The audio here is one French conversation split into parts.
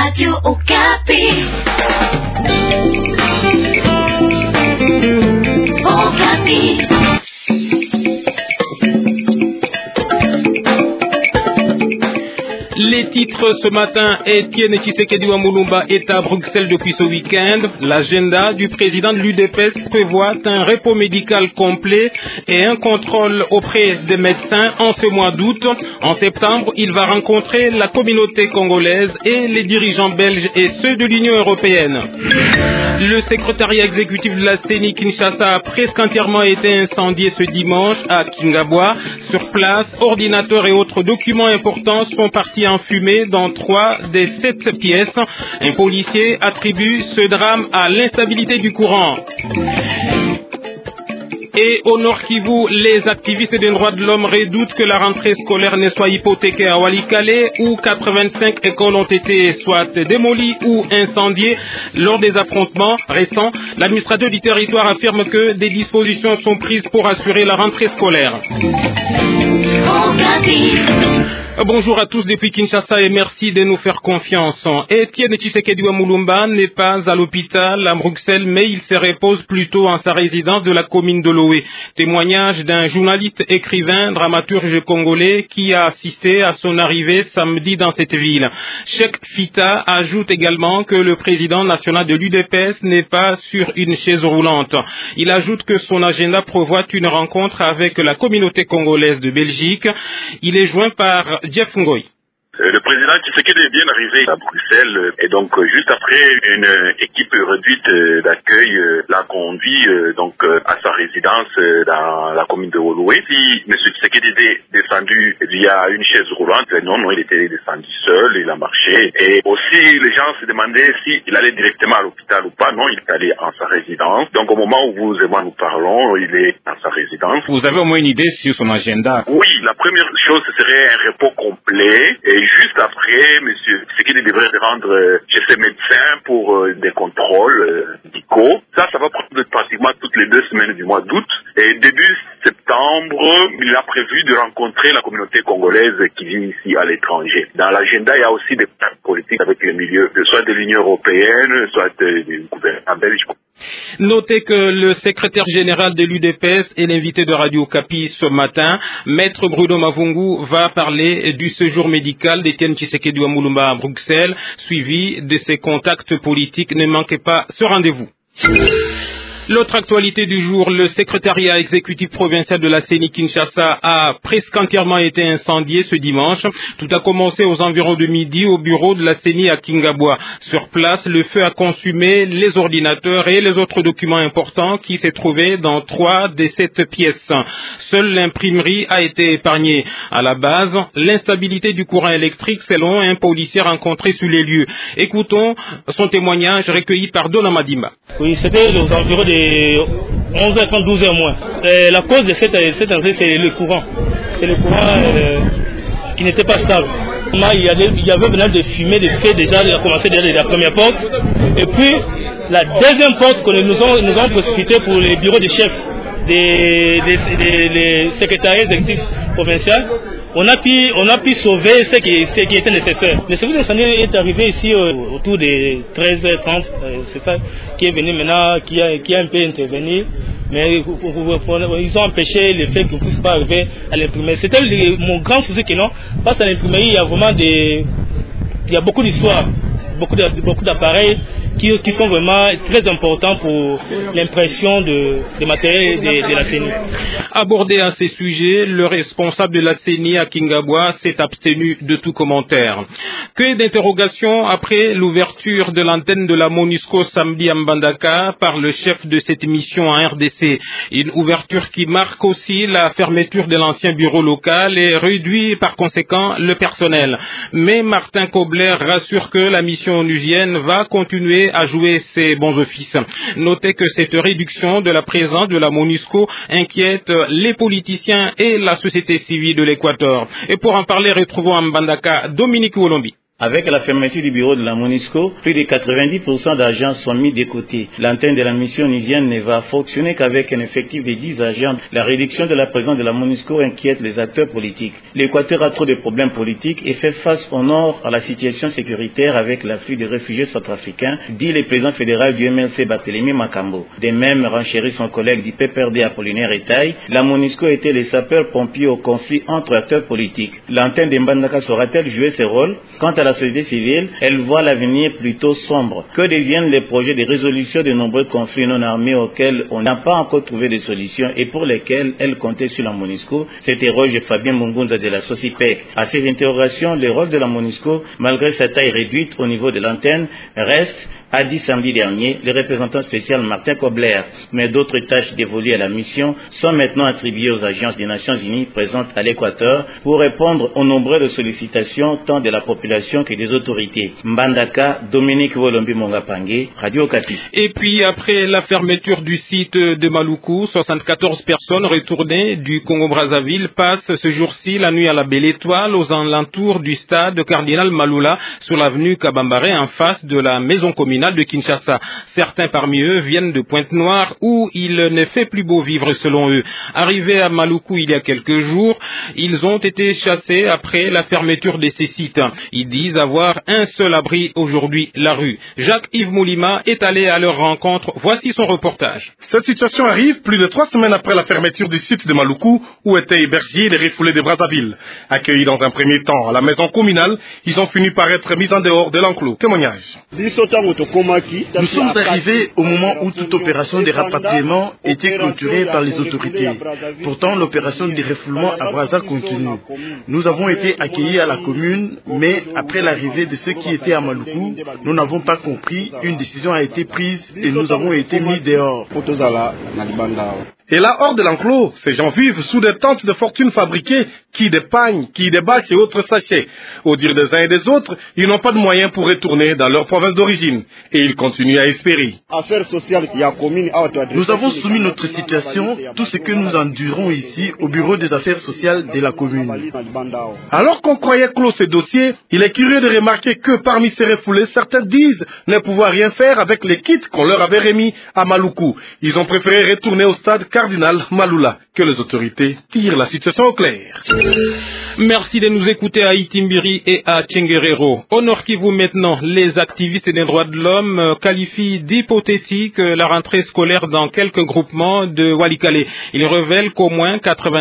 Radio Okapi. Okapi. Les titres ce matin, Etienne Tshisekedi Wamulumba est à Bruxelles depuis ce week-end. L'agenda du président de l'UDPS prévoit un repos médical complet et un contrôle auprès des médecins en ce mois d'août. En septembre, il va rencontrer la communauté congolaise et les dirigeants belges et ceux de l'Union européenne. Le secrétariat exécutif de la CENI Kinshasa a presque entièrement été incendié ce dimanche à Kingabwa. Sur place, ordinateurs et autres documents importants sont partis en fumée dans 3 des 7 pièces. Un policier attribue ce drame à l'instabilité du courant. Et au Nord Kivu, les activistes des droits de l'homme redoutent que la rentrée scolaire ne soit hypothéquée à Walikale, où 85 écoles ont été soit démolies ou incendiées lors des affrontements récents. L'administrateur du territoire affirme que des dispositions sont prises pour assurer la rentrée scolaire. Bonjour à tous depuis Kinshasa et merci de nous faire confiance. Etienne Tshisekedi Wamulumba n'est pas à l'hôpital à Bruxelles, mais il se repose plutôt en sa résidence de la commune de Loé. Témoignage d'un journaliste, écrivain, dramaturge congolais qui a assisté à son arrivée samedi dans cette ville. Cheikh Fita ajoute également que le président national de l'UDPS n'est pas sur une chaise roulante. Il ajoute que son agenda prévoit une rencontre avec la communauté congolaise de Belgique. Il est joint par Jeff Ngoy. Le président Tshisekedi est bien arrivé à Bruxelles et donc juste après une équipe réduite d'accueil l'a conduit à sa résidence dans la commune de Holoué. Si M. Tshisekedi était descendu via une chaise roulante, non, il était descendu seul, il a marché. Et aussi les gens se demandaient s'il allait directement à l'hôpital ou pas. Non, il est allé en sa résidence. Donc au moment où vous et moi nous parlons, il est dans sa résidence. Vous avez au moins une idée sur son agenda? Oui, la première chose ce serait un repos complet et juste après, M. Tshisekedi devrait se rendre chez ses médecins pour des contrôles médicaux. Ça va prendre pratiquement toutes les 2 semaines du mois d'août. Et début septembre, il a prévu de rencontrer la communauté congolaise qui vit ici à l'étranger. Dans l'agenda, il y a aussi des plans politiques avec les milieux, soit de l'Union européenne, soit du gouvernement belge. Notez que le secrétaire général de l'UDPS est l'invité de Radio Okapi ce matin. Maître Bruno Mavungu va parler du séjour médical d'Etienne Tshisekedi Wamulumba à Bruxelles, suivi de ses contacts politiques. Ne manquez pas ce rendez-vous. L'autre actualité du jour, le secrétariat exécutif provincial de la CENI Kinshasa a presque entièrement été incendié ce dimanche. Tout a commencé aux environs de midi au bureau de la CENI à Kingabwa. Sur place, le feu a consumé les ordinateurs et les autres documents importants qui se trouvaient dans 3 des 7 pièces. Seule l'imprimerie a été épargnée. À la base, l'instabilité du courant électrique selon un policier rencontré sur les lieux. Écoutons son témoignage recueilli par Dona Madimba. Oui, c'était aux environs de 11h30, 12h moins. La cause de cette incendie, c'est le courant. C'est le courant qui n'était pas stable. Il y avait maintenant des fumées, des feux déjà, il a commencé déjà de la première porte. Et puis, la deuxième porte que nous avons précipité pour les bureaux des chefs des secrétariats exécutifs provinciaux, on a pu sauver ce qui était nécessaire. Le service d'incendie est arrivé ici autour de 13h30, c'est ça qui est venu maintenant, qui a un peu intervenu, mais ils ont empêché le fait qu'on ne puisse pas arriver à l'imprimerie. C'était mon grand souci que non, parce qu'à l'imprimerie, il y a beaucoup d'histoires, beaucoup d'appareils qui sont vraiment très importants pour l'impression des matériels de la CENI. Abordé à ces sujets, le responsable de la CENI à Kingabwa s'est abstenu de tout commentaire. Que d'interrogations après l'ouverture de l'antenne de la MONUSCO samedi à Mbandaka par le chef de cette mission en RDC. Une ouverture qui marque aussi la fermeture de l'ancien bureau local et réduit par conséquent le personnel. Mais Martin Kobler rassure que la mission onusienne va continuer à jouer ses bons offices. Notez que cette réduction de la présence de la MONUSCO inquiète les politiciens et la société civile de l'Équateur. Et pour en parler, retrouvons à Mbandaka Dominique Wolombi. Avec la fermeture du bureau de la MONUSCO, plus de 90% d'agents sont mis de côté. L'antenne de la mission onusienne ne va fonctionner qu'avec un effectif de 10 agents. La réduction de la présence de la MONUSCO inquiète les acteurs politiques. L'Équateur a trop de problèmes politiques et fait face au nord à la situation sécuritaire avec l'afflux des réfugiés centrafricains, dit le président fédéral du MLC Barthélémy Makambo. De même, renchérit son collègue du PPRD Apollinaire Etaille, la MONUSCO était les sapeurs-pompiers au conflit entre acteurs politiques. L'antenne de Mbandaka saura-t-elle jouer ce rôle? Quant à la société civile, elle voit l'avenir plutôt sombre. Que deviennent les projets de résolution de nombreux conflits non armés auxquels on n'a pas encore trouvé de solution et pour lesquels elle comptait sur la MONUSCO? S'interroge Fabien Mungunza de la SOCIPEC. À ces interrogations, le rôle de la MONUSCO, malgré sa taille réduite au niveau de l'antenne, reste, a dit samedi dernier le représentant spécial Martin Kobler. Mais d'autres tâches dévolues à la mission sont maintenant attribuées aux agences des Nations Unies présentes à l'Équateur pour répondre aux nombreuses sollicitations tant de la population que des autorités. Mbandaka, Dominique Wolombi Mongapangue, Radio Okapi. Et puis après la fermeture du site de Maluku, 74 personnes retournées du Congo-Brazzaville passent ce jour-ci la nuit à la Belle Étoile aux alentours du stade Cardinal Malula sur l'avenue Kabambare en face de la maison communale de Kinshasa. Certains parmi eux viennent de Pointe-Noire où il ne fait plus beau vivre selon eux. Arrivés à Maluku il y a quelques jours, ils ont été chassés après la fermeture de ces sites. Ils disent avoir un seul abri aujourd'hui, la rue. Jacques-Yves Moulima est allé à leur rencontre. Voici son reportage. Cette situation arrive plus de 3 semaines après la fermeture du site de Maluku où étaient hébergés les refoulés de Brazzaville. Accueillis dans un premier temps à la maison communale, ils ont fini par être mis en dehors de l'enclos. Témoignage. Nous sommes arrivés au moment où toute opération de rapatriement était clôturée par les autorités. Pourtant, l'opération de refoulement à Brazza continue. Nous avons été accueillis à la commune, mais après l'arrivée de ceux qui étaient à Maluku, nous n'avons pas compris. Une décision a été prise et nous avons été mis dehors. Et là, hors de l'enclos, ces gens vivent sous des tentes de fortune fabriquées, qui des pagnes, qui des bâches et autres sachets. Au dire des uns et des autres, ils n'ont pas de moyens pour retourner dans leur province d'origine. Et ils continuent à espérer. Nous avons soumis notre situation, tout ce que nous endurons ici, au bureau des affaires sociales de la commune. Alors qu'on croyait clos ces dossiers, il est curieux de remarquer que parmi ces refoulés, certains disent ne pouvoir rien faire avec les kits qu'on leur avait remis à Maluku. Ils ont préféré retourner au stade Cardinal Malula. Que les autorités tirent la situation au clair. Merci de nous écouter à Itimbiri et à Tchenguerero. Au Nord Kivu maintenant, les activistes des droits de l'homme qualifient d'hypothétique la rentrée scolaire dans quelques groupements de Walikale. Ils révèlent qu'au moins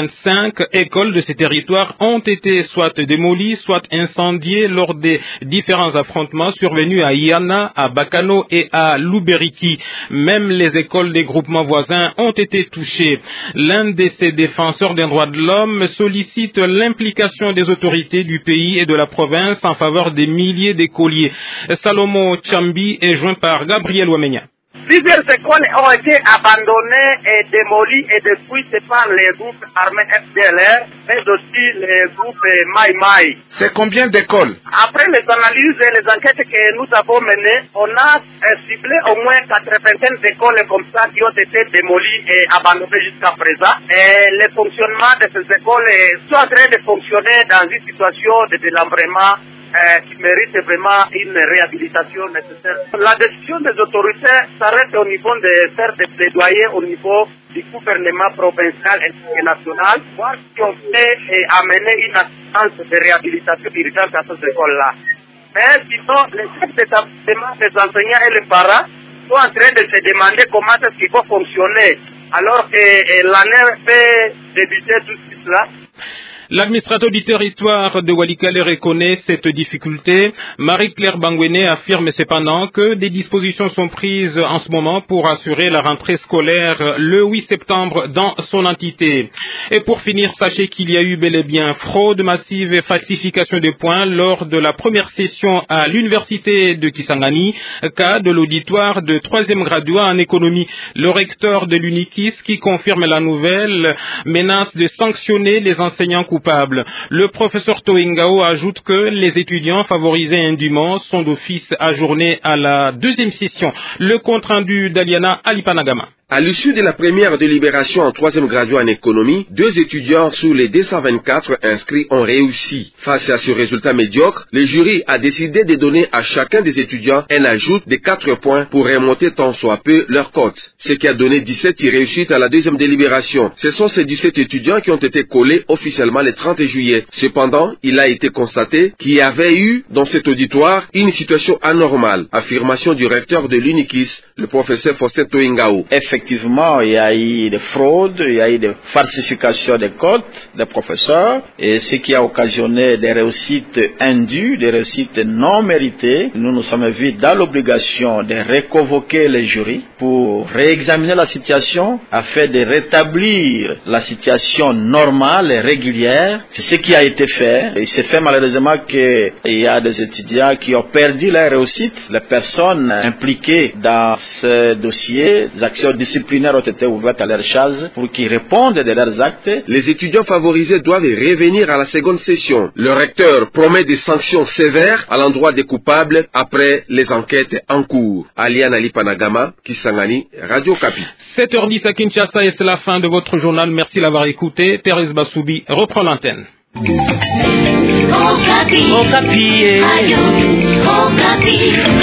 85 écoles de ces territoires ont été soit démolies, soit incendiées lors des différents affrontements survenus à Iana, à Bakano et à Luberiki. Même les écoles des groupements voisins ont été touchées. L'un de ces défenseurs des droits de l'homme sollicite l'implication des autorités du pays et de la province en faveur des milliers d'écoliers. Salomo Chambi est joint par Gabriel Ouamenya. Plusieurs écoles ont été abandonnées et démolies et détruites par les groupes armés FDLR, mais aussi les groupes Mai Mai. C'est combien d'écoles? Après les analyses et les enquêtes que nous avons menées, on a ciblé au moins 80 d'écoles comme ça qui ont été démolies et abandonnées jusqu'à présent. Et le fonctionnement de ces écoles sont en train de fonctionner dans une situation de délabrement qui mérite vraiment une réhabilitation nécessaire. La décision des autorités s'arrête au niveau de faire des plaidoyers au niveau du gouvernement provincial et national, voir si on peut amener une assistance de réhabilitation urgente à ces écoles-là. Mais sinon, les chefs d'établissement, les enseignants et les parents sont en train de se demander comment est-ce qu'il faut fonctionner, alors que l'année peut débuter tout de suite là. L'administrateur du territoire de Walikale reconnaît cette difficulté. Marie-Claire Bangwene affirme cependant que des dispositions sont prises en ce moment pour assurer la rentrée scolaire le 8 septembre dans son entité. Et pour finir, sachez qu'il y a eu bel et bien fraude massive et falsification des points lors de la première session à l'université de Kisangani, cas de l'auditoire de 3e graduat en économie. Le recteur de l'UNIKIS, qui confirme la nouvelle, menace de sanctionner les enseignants coupables. Le professeur Toingao ajoute que les étudiants favorisés indûment sont d'office ajournés à la 2e session. Le compte rendu d'Aliana Alipanagama. À l'issue de la première délibération en 3e graduat en économie, 2 étudiants sur les 224 inscrits ont réussi. Face à ce résultat médiocre, le jury a décidé de donner à chacun des étudiants un ajout de 4 points pour remonter tant soit peu leur cote, ce qui a donné 17 réussites à la 2e délibération. Ce sont ces 17 étudiants qui ont été collés officiellement le 30 juillet. Cependant, il a été constaté qu'il y avait eu dans cet auditoire une situation anormale. Affirmation du recteur de l'UNIKIS, le professeur Faustin Toingao. Effectivement, il y a eu des fraudes, il y a eu des falsifications des cotes des professeurs, et ce qui a occasionné des réussites indues, des réussites non méritées. Nous nous sommes vus dans l'obligation de reconvoquer les jurys pour réexaminer la situation afin de rétablir la situation normale et régulière. C'est ce qui a été fait. Il s'est fait malheureusement qu'il y a des étudiants qui ont perdu leur réussite. Les personnes impliquées dans ce dossier, les actions disciplinaires ont été ouvertes à leur charge pour qu'ils répondent de leurs actes. Les étudiants favorisés doivent revenir à la seconde session. Le recteur promet des sanctions sévères à l'endroit des coupables après les enquêtes en cours. Alian Ali Panagama, Kisangani, Radio Kapi. 7h10 à Kinshasa et c'est la fin de votre journal. Merci d'avoir écouté. Thérèse Bassoubi reprend l'antenne. Okapi. Okapi. Okapi.